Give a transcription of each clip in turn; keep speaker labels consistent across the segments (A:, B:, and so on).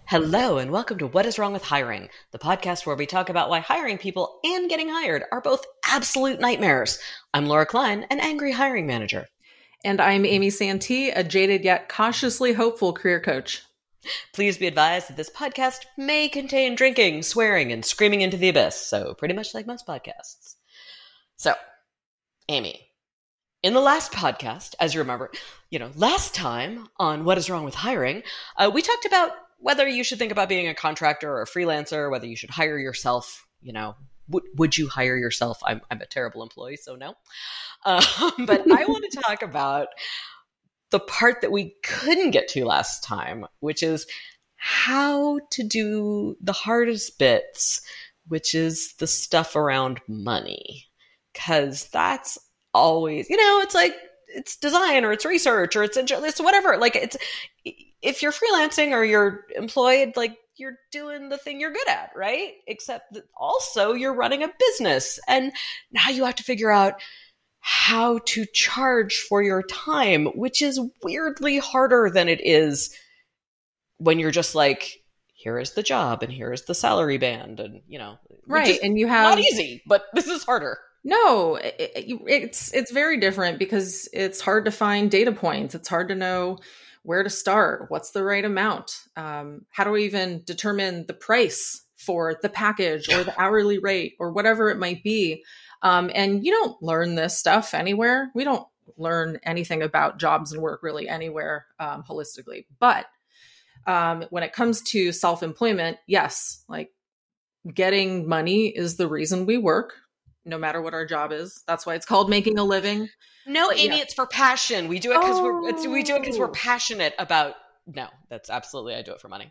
A: Hello, and welcome to What is Wrong with Hiring, the podcast where we talk about why hiring people and getting hired are both absolute nightmares. I'm Laura Klein, an angry hiring manager.
B: And I'm Amy Santee, a jaded yet cautiously hopeful career coach.
A: Please be advised that this podcast may contain drinking, swearing, and screaming into the abyss, so pretty much like most podcasts. So, Amy, in the last podcast, as you remember, last time on What is Wrong with Hiring, we talked about whether you should think about being a contractor or a freelancer, whether you should hire yourself. Would you hire yourself? I'm a terrible employee, so no. But I want to talk about the part that we couldn't get to last time, which is how to do the hardest bits, which is the stuff around money. Because that's always, it's like, it's design or it's research or it's whatever. Like if you're freelancing or you're employed, like you're doing the thing you're good at, right? Except that also you're running a business. And now you have to figure out how to charge for your time, which is weirdly harder than it is when you're just like, here is the job and here is the salary band. And,
B: right. And you have
A: not easy, but this is harder.
B: No, it's very different because it's hard to find data points. It's hard to know where to start. What's the right amount? How do we even determine the price for the package or the hourly rate or whatever it might be? And you don't learn this stuff anywhere. We don't learn anything about jobs and work really anywhere holistically. But when it comes to self-employment, yes, like getting money is the reason we work, no matter what our job is. That's why it's called making a living.
A: No, Amy, yeah. It's for passion. We do it because we're passionate about. No, that's absolutely. I do it for money.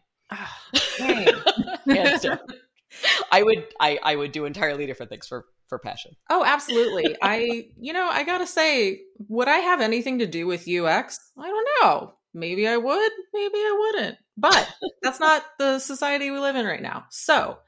A: Hands down. I would do entirely different things for passion.
B: Oh, absolutely. I gotta say, would I have anything to do with UX? I don't know. Maybe I would. Maybe I wouldn't. But that's not the society we live in right now. So,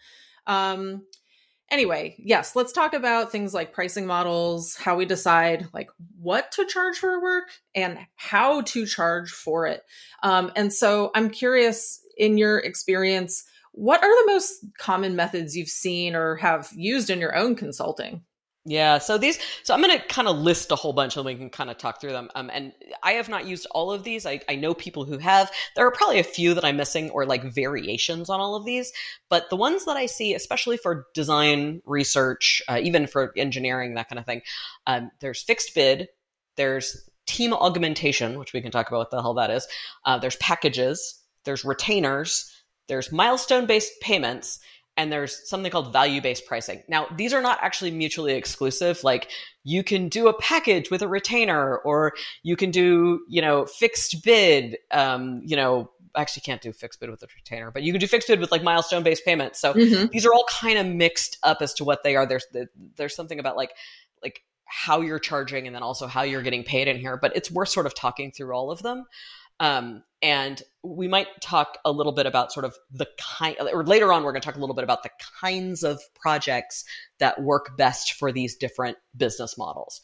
B: anyway, yes, let's talk about things like pricing models, how we decide like what to charge for work and how to charge for it. And so I'm curious, in your experience, what are the most common methods you've seen or have used in your own consulting?
A: Yeah, so I'm going to kind of list a whole bunch and we can kind of talk through them. And I have not used all of these. I know people who have. There are probably a few that I'm missing or like variations on all of these. But the ones that I see, especially for design research, even for engineering, that kind of thing, there's fixed bid, there's team augmentation, which we can talk about what the hell that is. There's packages, there's retainers, there's milestone-based payments, and there's something called value-based pricing. Now, these are not actually mutually exclusive. Like you can do a package with a retainer, or you can do, fixed bid. Actually can't do fixed bid with a retainer, but you can do fixed bid with like milestone-based payments. So these are all kind of mixed up as to what they are. There's something about like how you're charging and then also how you're getting paid in here, but it's worth sort of talking through all of them. And we might talk a little bit about sort of or later on, we're going to talk a little bit about the kinds of projects that work best for these different business models,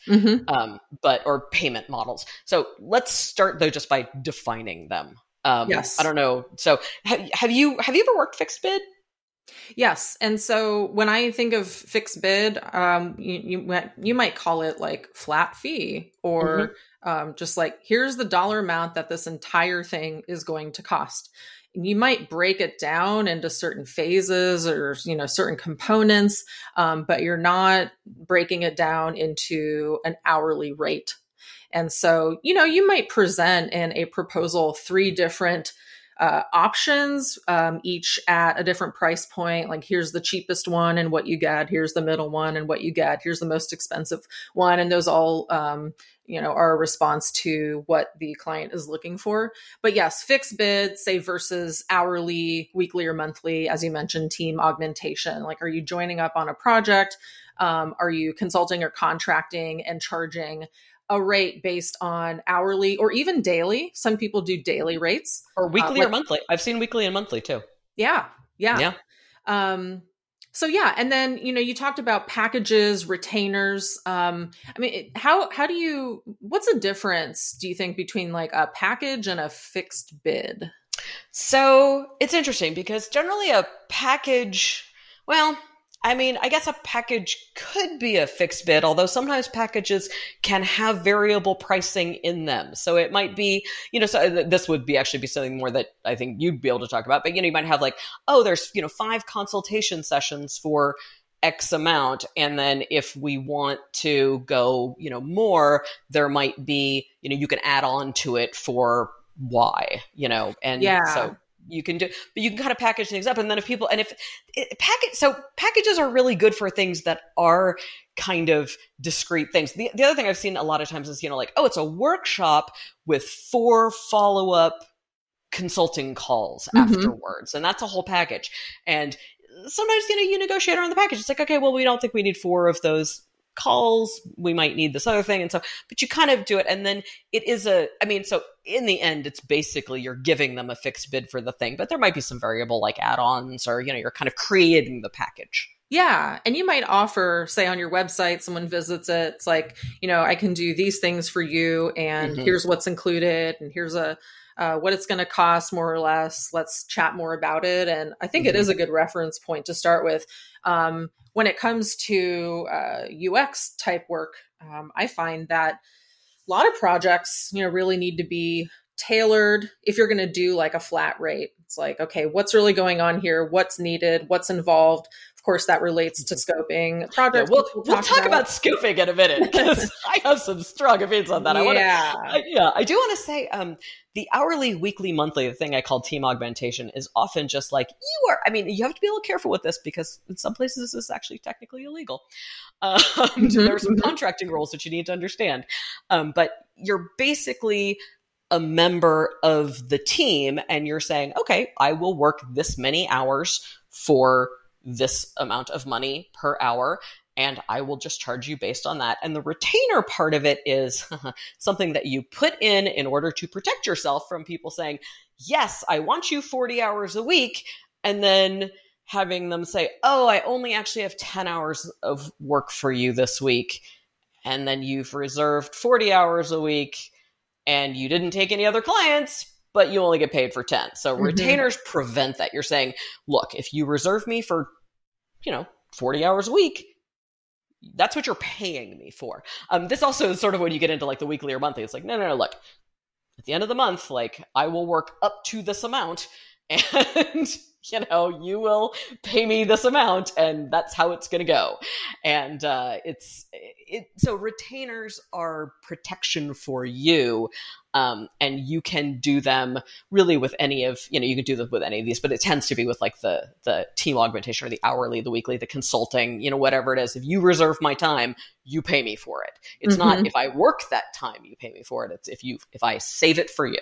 A: or payment models. So let's start though, just by defining them.
B: Yes.
A: I don't know. So have you ever worked fixed bid?
B: Yes. And so when I think of fixed bid, you might call it like flat fee or just like, here's the dollar amount that this entire thing is going to cost. And you might break it down into certain phases or, certain components, but you're not breaking it down into an hourly rate. And so, you might present in a proposal 3 different options, each at a different price point. Like here's the cheapest one and what you get. Here's the middle one and what you get. Here's the most expensive one. And those all, are a response to what the client is looking for. But yes, fixed bid, say versus hourly, weekly, or monthly, as you mentioned, team augmentation. Like, are you joining up on a project? Are you consulting or contracting and charging a rate based on hourly or even daily? Some people do daily rates.
A: Or weekly or monthly. I've seen weekly and monthly too.
B: Yeah. So yeah. And then, you talked about packages, retainers. What's the difference, do you think, between like a package and a fixed bid?
A: So it's interesting because generally a package, well, I mean, I guess a package could be a fixed bid, although sometimes packages can have variable pricing in them. So it might be, so this would be actually be something more that I think you'd be able to talk about. But, you might have like, oh, there's, 5 consultation sessions for X amount. And then if we want to go, more, there might be, you can add on to it for Y, and so you can do, but you can kind of package things up. And then packages are really good for things that are kind of discrete things. The other thing I've seen a lot of times is, like, oh, it's a workshop with 4 follow-up consulting calls afterwards. And that's a whole package. And sometimes, you negotiate around the package. It's like, okay, well, we don't think we need 4 of those calls. We might need this other thing. And so, but you kind of do it. And then it is so in the end, it's basically you're giving them a fixed bid for the thing, but there might be some variable like add-ons or, you're kind of creating the package.
B: Yeah. And you might offer, say on your website, someone visits it. It's like, I can do these things for you and here's what's included and here's what it's going to cost more or less. Let's chat more about it. And I think it is a good reference point to start with. When it comes to UX type work, I find that a lot of projects, really need to be tailored. If you're going to do like a flat rate, it's like, okay, what's really going on here? What's needed? What's involved? Of course, that relates to scoping projects.
A: Yeah, we'll talk about scoping in a minute because I have some strong opinions on that. I do want to say the hourly, weekly, monthly, the thing I call team augmentation is often just like you have to be a little careful with this because in some places this is actually technically illegal. There are some contracting rules that you need to understand. But you're basically a member of the team and you're saying, okay, I will work this many hours for this amount of money per hour, and I will just charge you based on that. And the retainer part of it is something that you put in order to protect yourself from people saying, yes, I want you 40 hours a week, and then having them say, oh, I only actually have 10 hours of work for you this week. And then you've reserved 40 hours a week and you didn't take any other clients, but you only get paid for 10. So retainers prevent that. You're saying, look, if you reserve me for, 40 hours a week, that's what you're paying me for. This also is sort of when you get into like the weekly or monthly. It's like, no, look, at the end of the month, like I will work up to this amount and, you will pay me this amount and that's how it's going to go. And so retainers are protection for you. And you can do them really with any of, you can do them with any of these, but it tends to be with like the team augmentation or the hourly, the weekly, the consulting, whatever it is. If you reserve my time, you pay me for it. It's not if I work that time, you pay me for it. It's if I save it for you.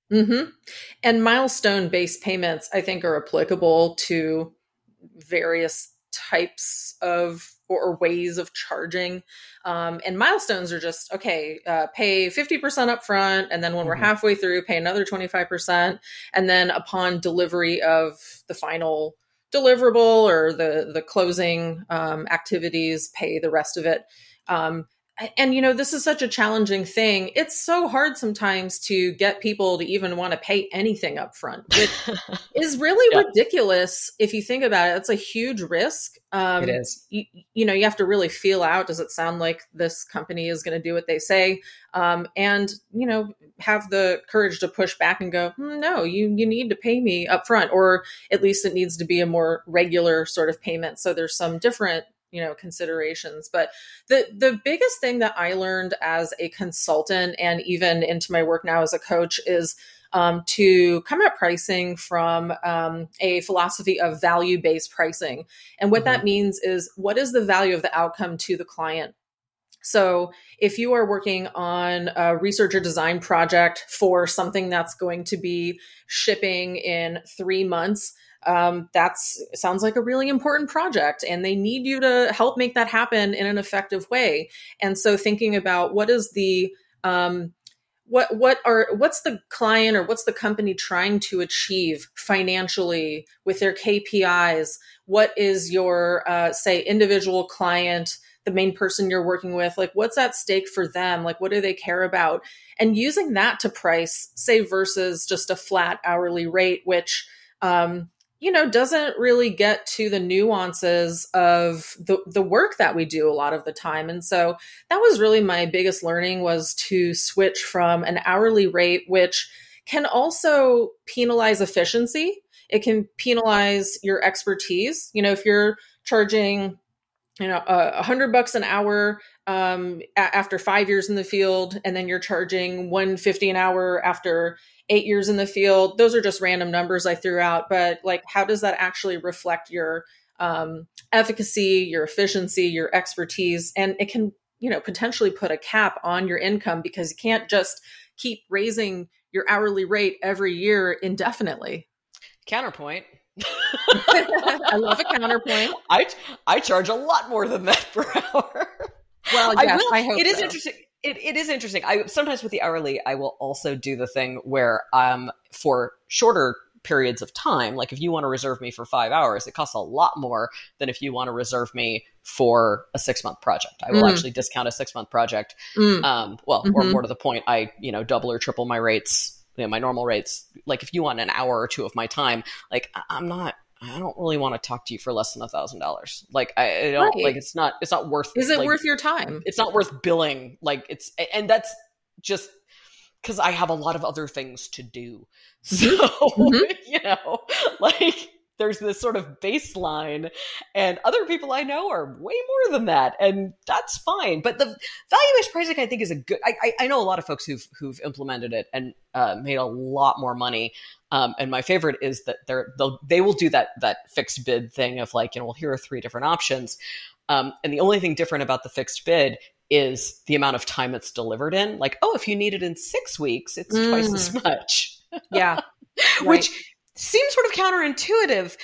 B: And milestone-based payments, I think, are applicable to various types of or ways of charging. And milestones are just, okay, pay 50% upfront. And then when we're halfway through, pay another 25%. And then upon delivery of the final deliverable or the closing activities, pay the rest of it. And, this is such a challenging thing. It's so hard sometimes to get people to even want to pay anything up front, which is really ridiculous. If you think about it, it's a huge risk.
A: It is.
B: You have to really feel out. Does it sound like this company is going to do what they say? And, have the courage to push back and go, no, you need to pay me up front, or at least it needs to be a more regular sort of payment. So there's some different considerations. But the biggest thing that I learned as a consultant and even into my work now as a coach is to come at pricing from a philosophy of value-based pricing. And what that means is, what is the value of the outcome to the client? So if you are working on a research or design project for something that's going to be shipping in 3 months, sounds like a really important project, and they need you to help make that happen in an effective way. And so thinking about what is the, what's the client or what's the company trying to achieve financially with their KPIs? What is your, say, individual client the main person you're working with, like what's at stake for them? Like what do they care about? And using that to price, say, versus just a flat hourly rate, which, doesn't really get to the nuances of the work that we do a lot of the time. And so that was really my biggest learning, was to switch from an hourly rate, which can also penalize efficiency. It can penalize your expertise. If you're charging, $100 an hour after 5 years in the field, and then you're charging $150 an hour after 8 years in the field. Those are just random numbers I threw out, but like, how does that actually reflect your efficacy, your efficiency, your expertise? And it can, potentially put a cap on your income, because you can't just keep raising your hourly rate every year indefinitely.
A: Counterpoint.
B: I love a counterpoint.
A: I charge a lot more than that per hour.
B: Well, yes, I hope
A: it is
B: so.
A: interesting. It is interesting. I sometimes with the hourly, I will also do the thing where for shorter periods of time, like if you want to reserve me for 5 hours, it costs a lot more than if you want to reserve me for a 6-month project. I will actually discount a 6-month project. Or more to the point, I double or triple my rates. My normal rates. Like if you want an hour or two of my time, like I don't really want to talk to you for less than $1,000. Like I don't like, it's not worth.
B: Is it worth your time?
A: It's not worth billing. Like and that's just because I have a lot of other things to do. So, like there's this sort of baseline, and other people I know are way more than that, and that's fine. But the value-based pricing, I think, is a good. I know a lot of folks who've implemented it and made a lot more money. And my favorite is that they will do that fixed bid thing of like, well, here are 3 different options, and the only thing different about the fixed bid is the amount of time it's delivered in. Like, oh, if you need it in 6 weeks, it's twice as much.
B: Yeah,
A: which seems sort of counterintuitive,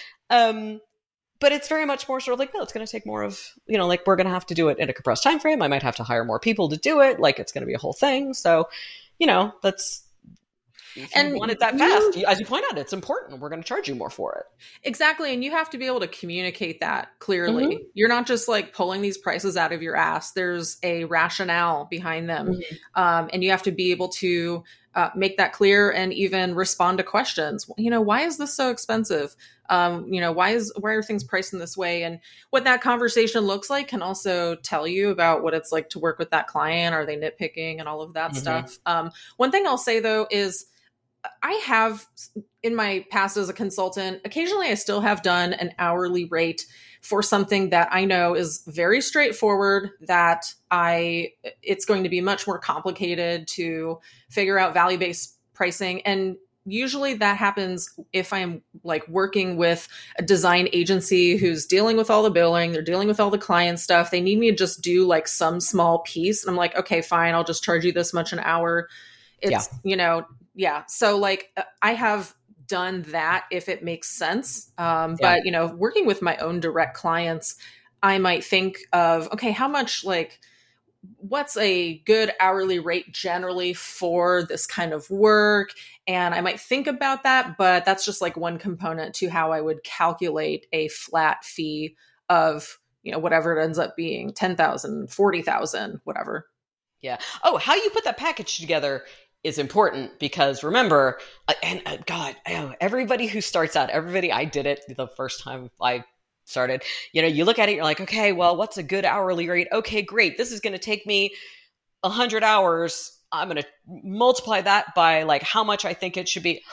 A: but it's very much more sort of like, no, it's going to take more of, like we're going to have to do it in a compressed time frame. I might have to hire more people to do it. Like it's going to be a whole thing. So, that's. If you want it that fast, as you point out, it's important. We're going to charge you more for it.
B: Exactly. And you have to be able to communicate that clearly. You're not just like pulling these prices out of your ass. There's a rationale behind them. And you have to be able to make that clear and even respond to questions. Why is this so expensive? Why are things priced in this way? And what that conversation looks like can also tell you about what it's like to work with that client. Are they nitpicking and all of that stuff? One thing I'll say though is, I have in my past as a consultant, occasionally I still have done an hourly rate for something that I know is very straightforward, that it's going to be much more complicated to figure out value-based pricing. And usually that happens if I'm like working with a design agency who's dealing with all the billing, they're dealing with all the client stuff. They need me to just do like some small piece. And I'm like, okay, fine. I'll just charge you this much an hour. It's, yeah. So like I have done that if it makes sense. But, working with my own direct clients, I might think of, okay, how much what's a good hourly rate generally for this kind of work? And I might think about that, but that's just like one component to how I would calculate a flat fee of, whatever it ends up being, 10,000, 40,000, whatever.
A: Yeah. Oh, how you put that package together is important, because remember, everybody who starts out, I did it the first time I started, you look at it, you're like, okay, well, what's a good hourly rate? Okay, great. This is going to take me 100 hours. I'm going to multiply that by like how much I think it should be.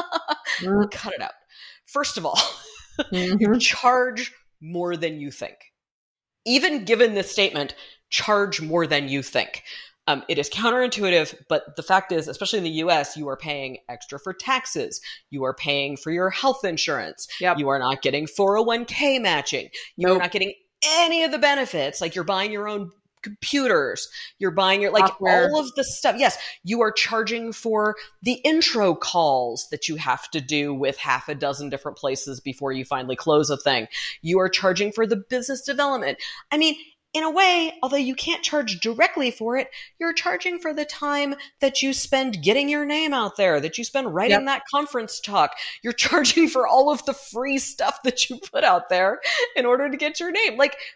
A: Cut it out. First of all, you charge more than you think. Even given this statement, charge more than you think. It is counterintuitive, but the fact is, especially in the US, you are paying extra for taxes. You are paying for your health insurance.
B: Yep.
A: You are not getting 401k matching. You are not getting any of the benefits. Like you're buying your own computers. You're buying software. All of the stuff. Yes, you are charging for the intro calls that you have to do with half a dozen different places before you finally close a thing. You are charging for the business development. I mean, in a way, although you can't charge directly for it, you're charging for the time that you spend getting your name out there, that you spend writing that conference talk. You're charging for all of the free stuff that you put out there in order to get your name. Like,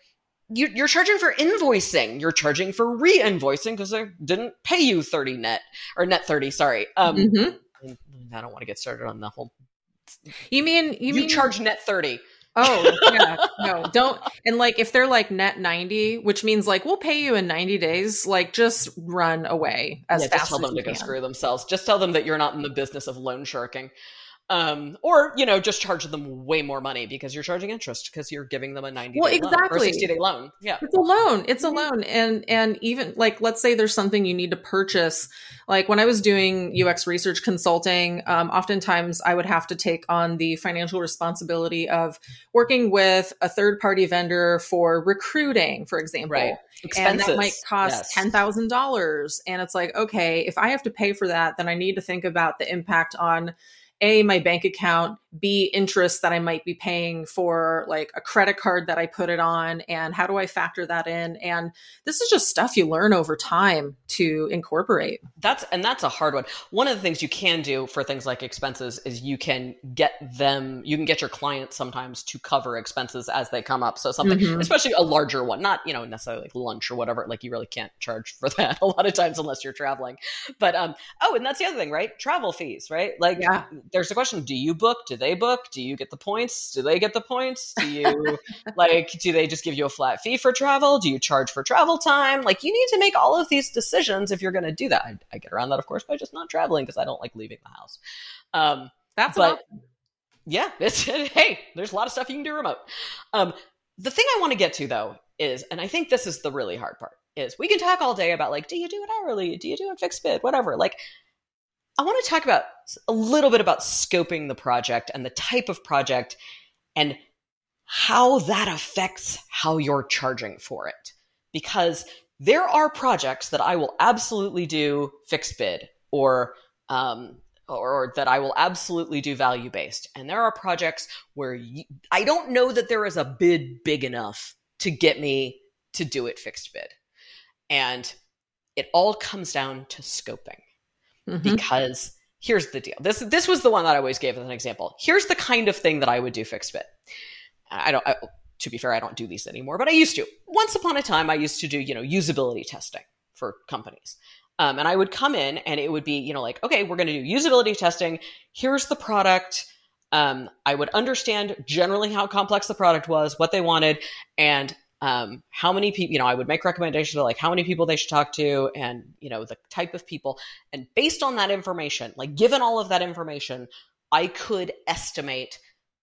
A: you're charging for invoicing. You're charging for re-invoicing because they didn't pay you 30 net or net 30. Sorry. I don't want to get started on the whole.
B: You mean
A: charge net 30.
B: Oh, yeah. No, don't. And like, if they're like net 90, which means like, we'll pay you in 90 days, like just run away as fast as you can.
A: Just tell them to go screw themselves. Just tell them that you're not in the business of loan sharking. Or, just charge them way more money because you're charging interest because you're giving them a 90-day loan or 60-day loan. Yeah.
B: It's a loan. It's a loan. And even like, let's say there's something you need to purchase. Like when I was doing UX research consulting, oftentimes I would have to take on the financial responsibility of working with a third-party vendor for recruiting, for example.
A: Right. Expenses.
B: And that might cost $10,000. And it's like, okay, if I have to pay for that, then I need to think about the impact on A, my bank account, B, interest that I might be paying for like a credit card that I put it on, and how do I factor that in? And this is just stuff you learn over time to incorporate.
A: That's a hard one. One of the things you can do for things like expenses is you can get your clients sometimes to cover expenses as they come up. So something, especially a larger one, not, necessarily like lunch or whatever, like you really can't charge for that a lot of times unless you're traveling. But, and that's the other thing, right? Travel fees, right? Like there's the question, do you book? Do they book? Do you get the points? Do they get the points? Do you do they just give you a flat fee for travel? Do you charge for travel time? Like you need to make all of these decisions if you're going to do that. I get around that, of course, by just not traveling because I don't like leaving the house. Hey, there's a lot of stuff you can do remote. The thing I want to get to though is, and I think this is the really hard part, is we can talk all day about like, do you do it hourly? Do you do it fixed bid? Whatever. Like, I want to talk about a little bit about scoping the project and the type of project and how that affects how you're charging for it. Because there are projects that I will absolutely do fixed bid or that I will absolutely do value-based. And there are projects where I don't know that there is a bid big enough to get me to do it fixed bid. And it all comes down to scoping. Because here's the deal. This was the one that I always gave as an example. Here's the kind of thing that I would do fixed bid. To be fair, I don't do these anymore, but I used to. Once upon a time, I used to do, usability testing for companies. And I would come in and it would be, okay, we're going to do usability testing. Here's the product. I would understand generally how complex the product was, what they wanted, and how many people, I would make recommendations of like how many people they should talk to and, the type of people. And based on that information, like given all of that information, I could estimate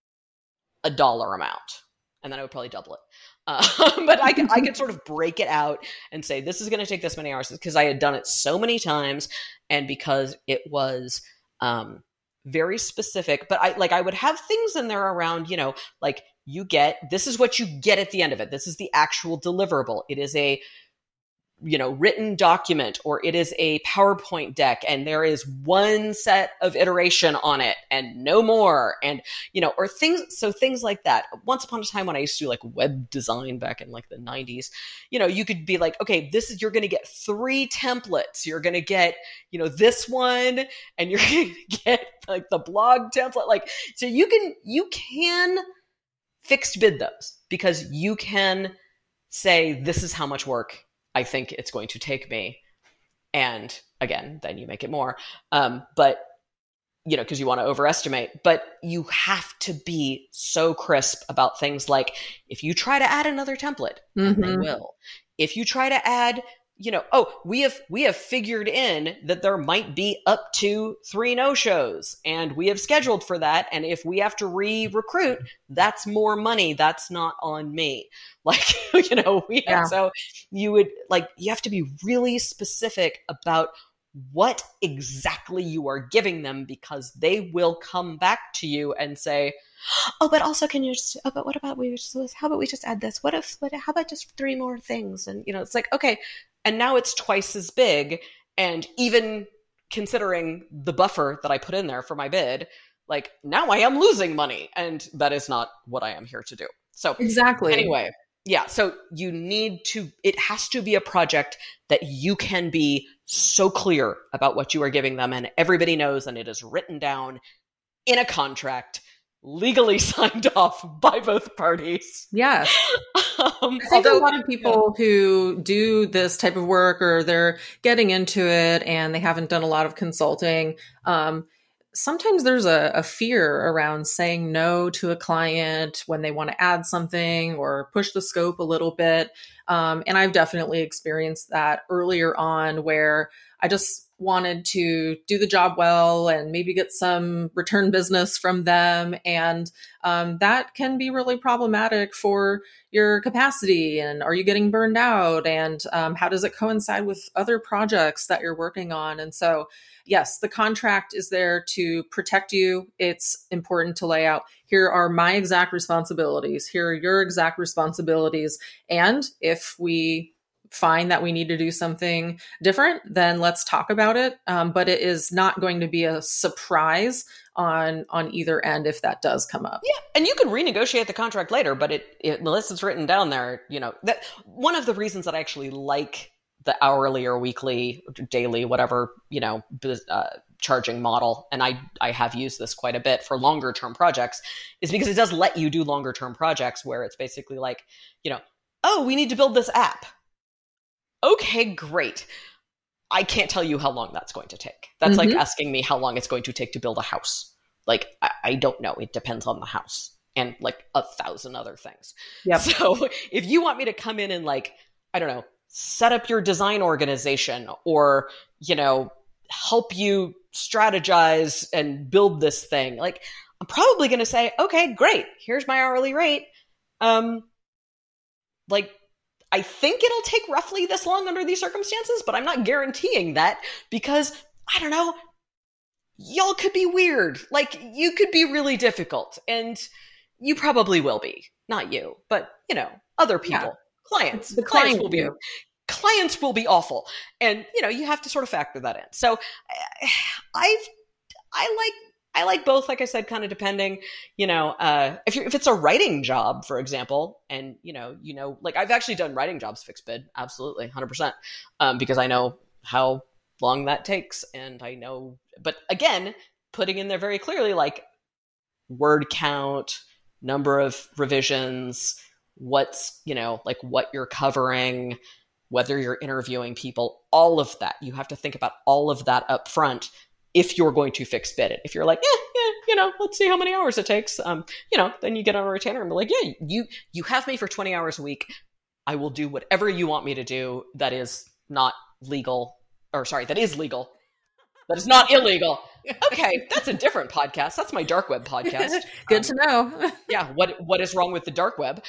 A: a dollar amount and then I would probably double it. But I could sort of break it out and say, this is going to take this many hours because I had done it so many times and because it was, very specific, but I would have things in there around, this is what you get at the end of it. This is the actual deliverable. It is a, written document or it is a PowerPoint deck and there is one set of iteration on it and no more. And, or things like that. Once upon a time when I used to do like web design back in like the 90s, you could be like, okay, you're going to get 3 templates. You're going to get, this one and you're going to get like the blog template. Like, so you can fixed bid those because you can say, this is how much work I think it's going to take me. And again, then you make it more. But, because you want to overestimate, but you have to be so crisp about things like if you try to add another template, and they will. If you try to add, we have figured in that there might be up to 3 no-shows and we have scheduled for that. And if we have to re-recruit, that's more money. That's not on me. Like, so you have to be really specific about what exactly you are giving them because they will come back to you and say, oh, but also but what about how about we just add this? How about just 3 more things? And, it's like, okay. And now it's twice as big. And even considering the buffer that I put in there for my bid, like now I am losing money and that is not what I am here to do. So
B: exactly.
A: Anyway, yeah. So it has to be a project that you can be so clear about what you are giving them and everybody knows and it is written down in a contract legally signed off by both parties.
B: Yes. I think a lot of people who do this type of work, or they're getting into it and they haven't done a lot of consulting, sometimes there's a fear around saying no to a client when they want to add something or push the scope a little bit. And I've definitely experienced that earlier on, where I just wanted to do the job well and maybe get some return business from them. And that can be really problematic for your capacity. And are you getting burned out? And how does it coincide with other projects that you're working on? And so, yes, the contract is there to protect you. It's important to lay out, here are my exact responsibilities. Here are your exact responsibilities. And if we find that we need to do something different, then let's talk about it. But it is not going to be a surprise on either end if that does come up.
A: Yeah, and you can renegotiate the contract later, but unless it's written down there, that one of the reasons that I actually like the hourly or weekly, or daily, whatever, charging model, and I have used this quite a bit for longer term projects, is because it does let you do longer term projects where it's basically like, oh, we need to build this app. Okay, great. I can't tell you how long that's going to take. That's like asking me how long it's going to take to build a house. Like, I don't know. It depends on the house and like 1,000 other things. Yep. So if you want me to come in and like, I don't know, set up your design organization or, help you strategize and build this thing, like, I'm probably going to say, okay, great. Here's my hourly rate. I think it'll take roughly this long under these circumstances, but I'm not guaranteeing that because, I don't know, y'all could be weird. Like, you could be really difficult, and you probably will be. Not you, but, other people. Yeah. Clients. The clients will be. Clients will be awful. And, you have to sort of factor that in. So I like both, like I said, kind of depending, if it's a writing job, for example, and, like I've actually done writing jobs, fixed bid. Absolutely. 100%. Because I know how long that takes. And I know, but again, putting in there very clearly, like word count, number of revisions, what's, like what you're covering, whether you're interviewing people, all of that. You have to think about all of that up front if you're going to fix bid it. If you're like, let's see how many hours it takes, then you get on a retainer and be like, yeah, you have me for 20 hours a week. I will do whatever you want me to do that is not legal, or sorry, that is legal. That is not illegal. Okay, that's a different podcast. That's my dark web podcast.
B: Good to know.
A: Yeah, what is wrong with the dark web?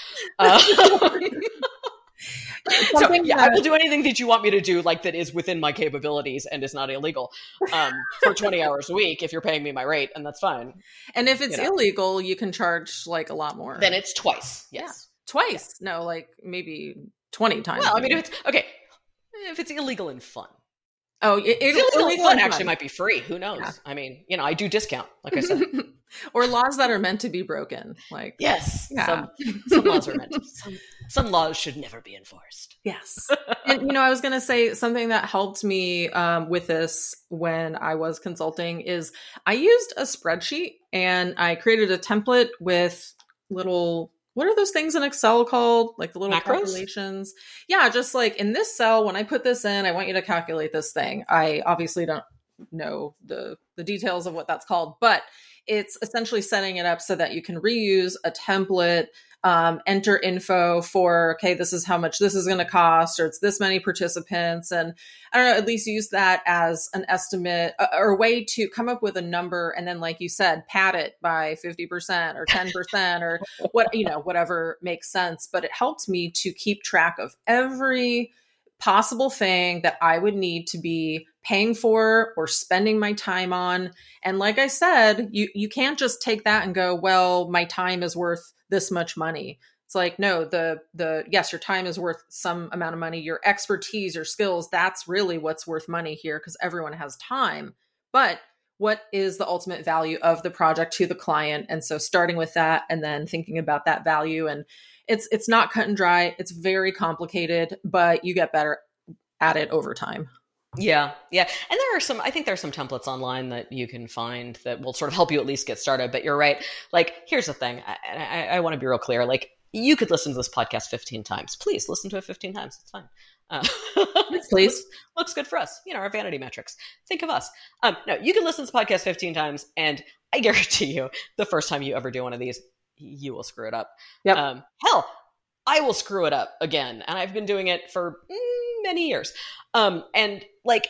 A: So yeah, I will do anything that you want me to do, like that is within my capabilities and is not illegal, for 20 hours a week if you're paying me my rate, and that's fine.
B: And if it's illegal, you can charge like a lot more.
A: Then it's twice. Yes.
B: Yeah. Twice. Yeah. No, like maybe 20 times.
A: Well, I mean, if it's illegal and fun.
B: Oh,
A: illegal and fun actually might be free. Who knows? Yeah. I mean, I do discount, like I said.
B: Or laws that are meant to be broken. Like,
A: yes, yeah. Some laws are meant to. Some laws should never be enforced.
B: Yes. And, I was going to say something that helped me with this when I was consulting is I used a spreadsheet and I created a template with little, what are those things in Excel called? Like the little macros? Calculations. Yeah. Just like in this cell, when I put this in, I want you to calculate this thing. I obviously don't know the details of what that's called, but it's essentially setting it up so that you can reuse a template, enter info for, okay, this is how much this is going to cost, or it's this many participants. And I don't know, at least use that as an estimate or a way to come up with a number. And then, like you said, pad it by 50% or 10% or whatever makes sense. But it helped me to keep track of every possible thing that I would need to be paying for or spending my time on. And like I said, you can't just take that and go, well, my time is worth this much money. It's like, no, yes, your time is worth some amount of money. Your expertise, your skills, that's really what's worth money here, because everyone has time. But what is the ultimate value of the project to the client? And so starting with that and then thinking about that value, and it's not cut and dry. It's very complicated, but you get better at it over time.
A: Yeah, yeah. And I think there are some templates online that you can find that will sort of help you at least get started. But you're right. Like, here's the thing. I want to be real clear. Like, you could listen to this podcast 15 times. Please listen to it 15 times. It's fine. Uh,
B: Yes, please.
A: looks good for us. Our vanity metrics. Think of us. No, you can listen to this podcast 15 times, and I guarantee you, the first time you ever do one of these, you will screw it up.
B: Yep.
A: Hell, I will screw it up again, and I've been doing it for many years. And like,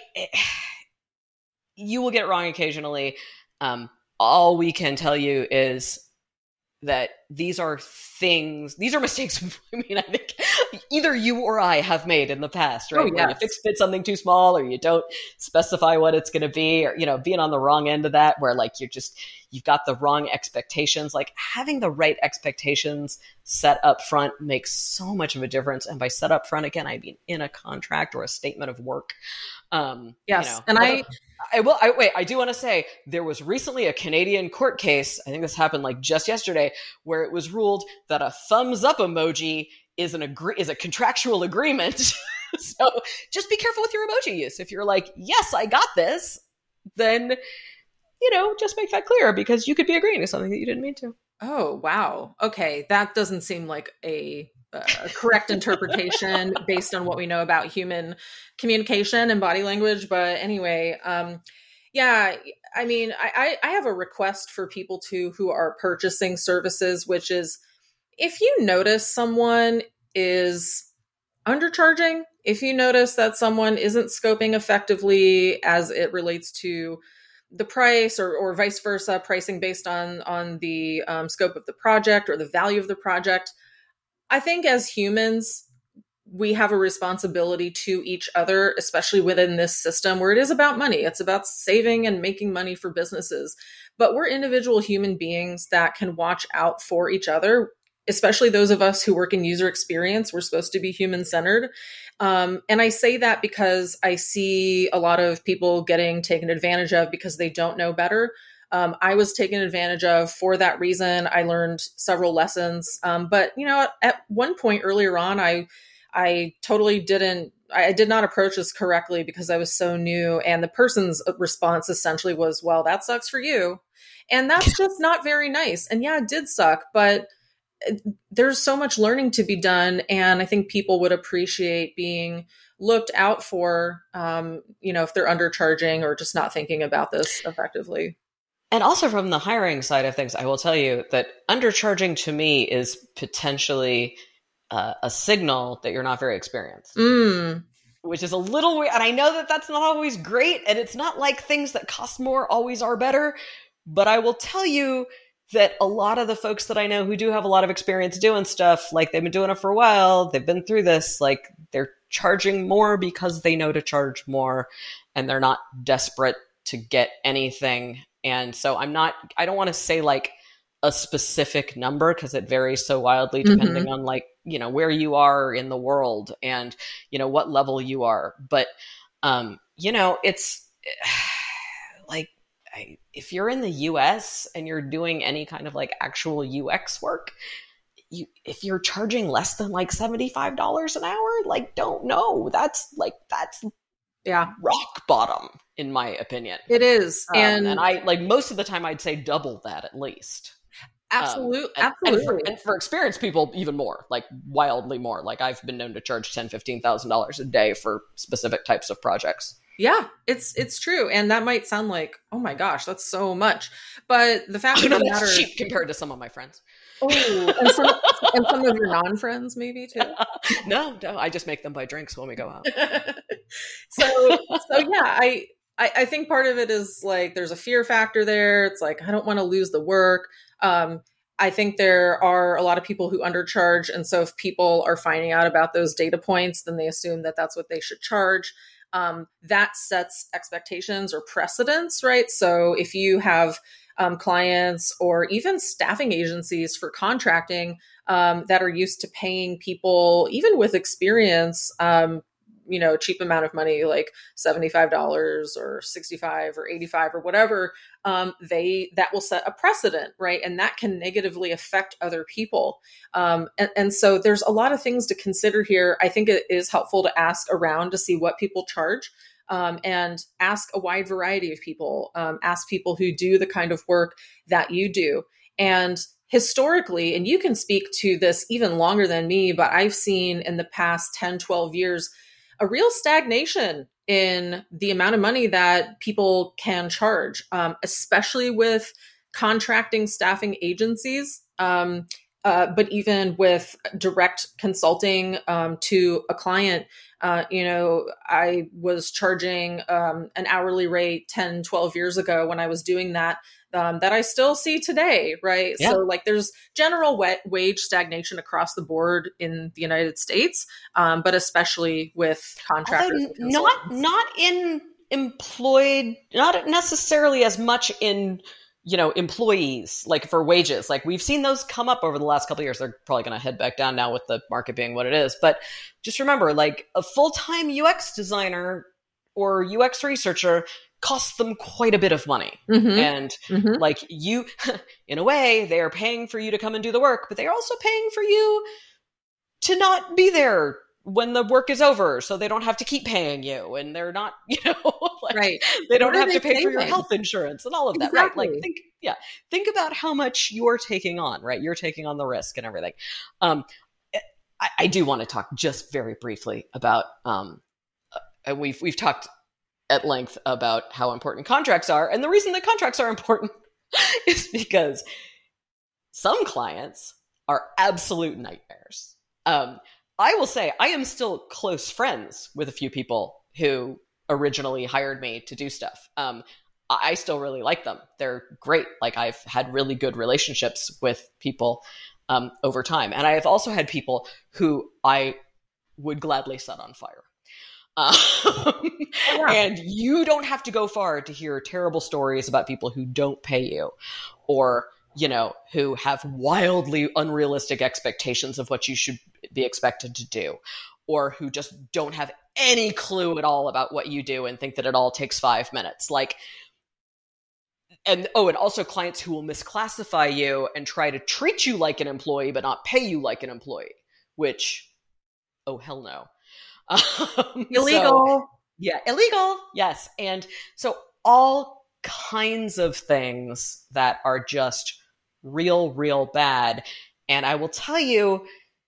A: you will get it wrong occasionally. All we can tell you is that these are mistakes. I mean, I think either you or I have made in the past, right?
B: Oh, yes.
A: Where you fit something too small, or you don't specify what it's going to be, or, being on the wrong end of that, where like you've got the wrong expectations. Like, having the right expectations set up front makes so much of a difference. And by set up front, again, I mean in a contract or a statement of work.
B: Yes. And
A: I do want to say there was recently a Canadian court case. I think this happened like just yesterday, where it was ruled that a thumbs up emoji is a contractual agreement. So just be careful with your emoji use. If you're like, yes, I got this, then, just make that clear, because you could be agreeing to something that you didn't mean to.
B: Oh, wow. Okay. That doesn't seem like a correct interpretation based on what we know about human communication and body language. But anyway, yeah, I mean, I have a request for people who are purchasing services, which is, if you notice someone is undercharging, if you notice that someone isn't scoping effectively as it relates to the price, or vice versa, pricing based on the scope of the project or the value of the project, I think as humans, we have a responsibility to each other, especially within this system where it is about money. It's about saving and making money for businesses. But we're individual human beings that can watch out for each other, especially those of us who work in user experience. We're supposed to be human-centered. And I say that because I see a lot of people getting taken advantage of because they don't know better. I was taken advantage of for that reason. I learned several lessons. But, at one point earlier on, I did not approach this correctly because I was so new. And the person's response essentially was, well, that sucks for you. And that's just not very nice. And yeah, it did suck, but there's so much learning to be done. And I think people would appreciate being looked out for, if they're undercharging or just not thinking about this effectively.
A: And also from the hiring side of things, I will tell you that undercharging to me is potentially a signal that you're not very experienced, which is a little weird. And I know that that's not always great. And it's not like things that cost more always are better. But I will tell you that a lot of the folks that I know who do have a lot of experience doing stuff, like they've been doing it for a while, they've been through this, like they're charging more because they know to charge more, and they're not desperate to get anything. And so I don't want to say like a specific number, because it varies so wildly depending on like, where you are in the world and, what level you are. But, it's like, if you're in the US and you're doing any kind of like actual UX work, if you're charging less than like $75 an hour, like, don't know. That's
B: yeah,
A: rock bottom, in my opinion.
B: It is.
A: And I like most of the time I'd say double that at least.
B: Absolutely.
A: And for experienced people, even more, like wildly more. Like I've been known to charge $10,000, $15,000 a day for specific types of projects.
B: Yeah, it's true. And that might sound like, oh my gosh, that's so much. But the fact of the matter is
A: cheap compared to some of my friends.
B: Oh, and some of your non-friends maybe too.
A: No, I just make them buy drinks when we go out.
B: so yeah, I think part of it is like there's a fear factor there. It's like, I don't want to lose the work. I think there are a lot of people who undercharge. And so if people are finding out about those data points, then they assume that that's what they should charge. That sets expectations or precedents, right? So if you have clients or even staffing agencies for contracting that are used to paying people, even with experience, a cheap amount of money, like $75 or $65 or $85 or whatever, that will set a precedent, right? And that can negatively affect other people. And so there's a lot of things to consider here. I think it is helpful to ask around to see what people charge. and ask a wide variety of people, ask people who do the kind of work that you do. And historically, and you can speak to this even longer than me, but I've seen in the past 10, 12 years, a real stagnation in the amount of money that people can charge, especially with contracting staffing agencies, but even with direct consulting to a client. I was charging an hourly rate 10, 12 years ago when I was doing that I still see today, right?
A: Yeah.
B: So like there's general wage stagnation across the board in the United States, but especially with contractors.
A: Not in employed, not necessarily as much in, employees, like for wages. Like we've seen those come up over the last couple of years. They're probably going to head back down now with the market being what it is. But just remember, like a full-time UX designer or UX researcher costs them quite a bit of money.
B: Mm-hmm.
A: And like you, in a way, they are paying for you to come and do the work, but they're also paying for you to not be there when the work is over, so they don't have to keep paying you, and they're not, like,
B: right.
A: They don't have to pay for your health insurance and all of that, exactly. Right? Like, think about how much you're taking on, right? You're taking on the risk and everything. I do want to talk just very briefly about, and we've talked at length about how important contracts are, and the reason that contracts are important is because some clients are absolute nightmares. I will say I am still close friends with a few people who originally hired me to do stuff. I still really like them. They're great. Like I've had really good relationships with people over time. And I have also had people who I would gladly set on fire. And you don't have to go far to hear terrible stories about people who don't pay you or who have wildly unrealistic expectations of what you should be expected to do, or who just don't have any clue at all about what you do and think that it all takes 5 minutes. And also clients who will misclassify you and try to treat you like an employee, but not pay you like an employee, which, oh, hell no.
B: Illegal.
A: Illegal. Yes. And so all kinds of things that are just real bad. And I will tell you,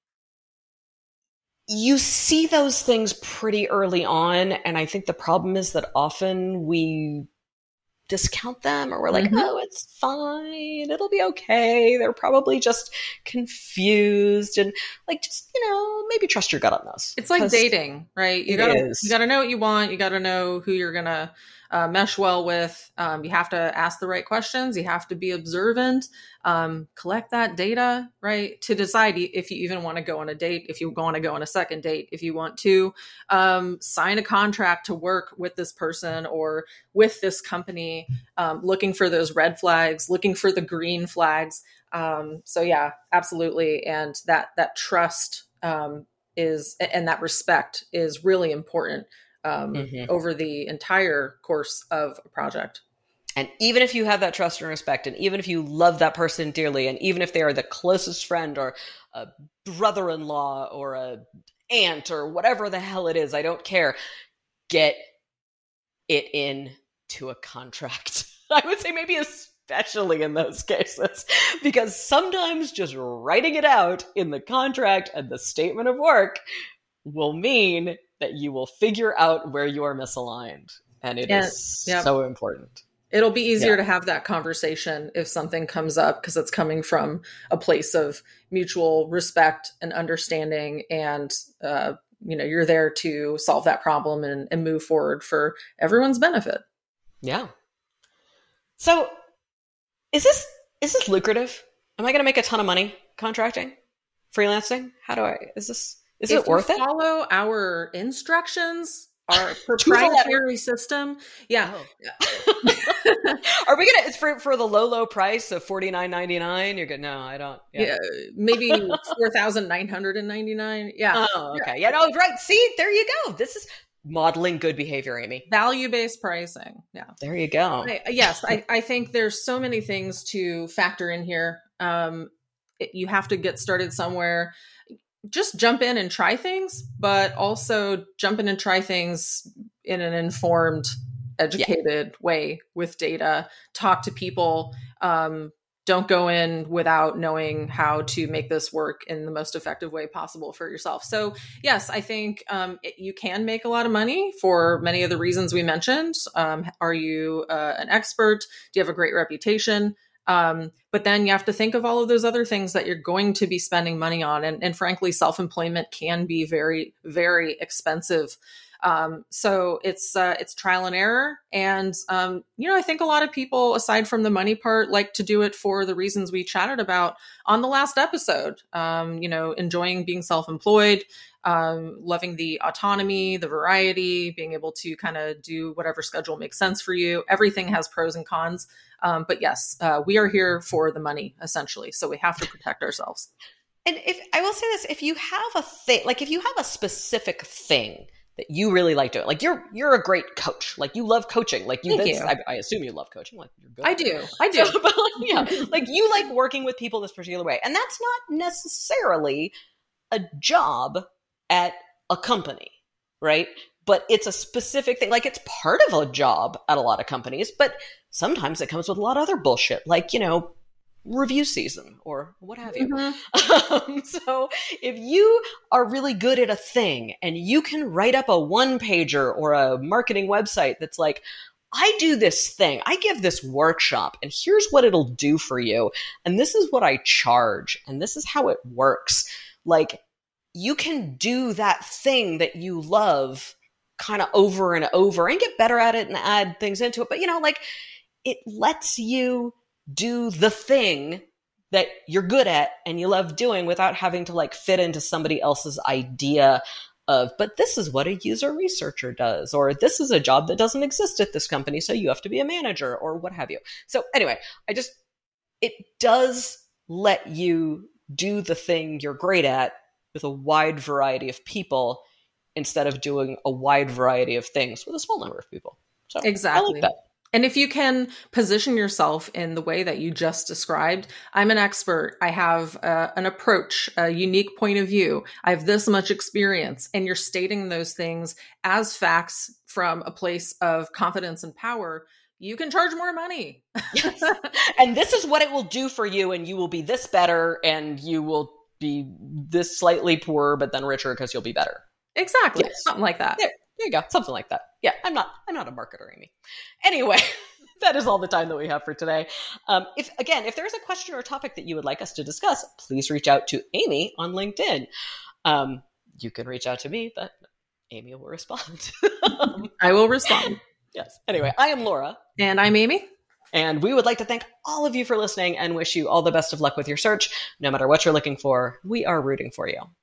A: you see those things pretty early on. And I think the problem is that often we discount them, or we're like, oh, it's fine. It'll be okay. They're probably just confused, and like, just, maybe trust your gut on those.
B: It's like dating, right? You gotta know what you want. You gotta know who you're going to mesh well with. You have to ask the right questions. You have to be observant, collect that data, right? To decide if you even want to go on a date, if you want to go on a second date, if you want to sign a contract to work with this person or with this company, looking for those red flags, looking for the green flags. So yeah, absolutely. And that trust is, and that respect is really important over the entire course of a project.
A: And even if you have that trust and respect, and even if you love that person dearly, and even if they are the closest friend or a brother-in-law or a aunt or whatever the hell it is, I don't care, get it into a contract. I would say maybe especially in those cases, because sometimes just writing it out in the contract and the statement of work will mean that you will figure out where you are misaligned. And it is so important.
B: It'll be easier to have that conversation if something comes up, because it's coming from a place of mutual respect and understanding. And, you're there to solve that problem and move forward for everyone's benefit. Yeah.
A: So is this lucrative? Am I going to make a ton of money contracting, freelancing? Is it worth it?
B: Follow our instructions, our proprietary system. Yeah.
A: Are we gonna? It's for the low price of $49.99. You're good. No, I don't.
B: Yeah, maybe $4,999. Yeah.
A: Oh, okay. Yeah. No, right. See, there you go. This is modeling good behavior, Amy.
B: Value-based pricing. Yeah.
A: There you go.
B: I think there's so many things to factor in here. You have to get started somewhere. Just jump in and try things, but also jump in and try things in an informed, educated way with data, talk to people. Don't go in without knowing how to make this work in the most effective way possible for yourself. So yes, I think you can make a lot of money for many of the reasons we mentioned. Are you an expert? Do you have a great reputation? But then you have to think of all of those other things that you're going to be spending money on. And frankly, self-employment can be very, very expensive. So it's trial and error. And, I think a lot of people, aside from the money part, like to do it for the reasons we chatted about on the last episode, enjoying being self-employed, loving the autonomy, the variety, being able to kind of do whatever schedule makes sense for you. Everything has pros and cons. But yes, we are here for the money, essentially. So we have to protect ourselves.
A: And if I will say this, if you have a thing, like if you have a specific thing that you really like doing, like you're a great coach, like you love coaching, like I assume you love coaching, like you're good.
B: I do.
A: So, but yeah, like you like working with people this particular way, and that's not necessarily a job at a company, right? But it's a specific thing, like it's part of a job at a lot of companies, but sometimes it comes with a lot of other bullshit, like review season or what have you.
B: Mm-hmm.
A: So if you are really good at a thing and you can write up a one-pager or a marketing website that's like, I do this thing, I give this workshop, and here's what it'll do for you, and this is what I charge, and this is how it works. Like, you can do that thing that you love kind of over and over and get better at it and add things into it. But, it lets you do the thing that you're good at and you love doing without having to fit into somebody else's idea of, but this is what a user researcher does, or this is a job that doesn't exist at this company, so you have to be a manager, or what have you. So anyway, it does let you do the thing you're great at with a wide variety of people instead of doing a wide variety of things with a small number of people. So
B: exactly.
A: I like that.
B: And if you can position yourself in the way that you just described, I'm an expert. I have an approach, a unique point of view. I have this much experience. And you're stating those things as facts from a place of confidence and power. You can charge more money.
A: Yes. And this is what it will do for you. And you will be this better, and you will be this slightly poorer, but then richer because you'll be better.
B: Exactly.
A: Yes.
B: Something like that.
A: There you go. Something like that. Yeah, I'm not a marketer, Amy. Anyway, that is all the time that we have for today. If there's a question or a topic that you would like us to discuss, please reach out to Amy on LinkedIn. You can reach out to me, but Amy will respond.
B: I will respond.
A: Yes. Anyway, I am Laura.
B: And I'm Amy.
A: And we would like to thank all of you for listening and wish you all the best of luck with your search. No matter what you're looking for, we are rooting for you.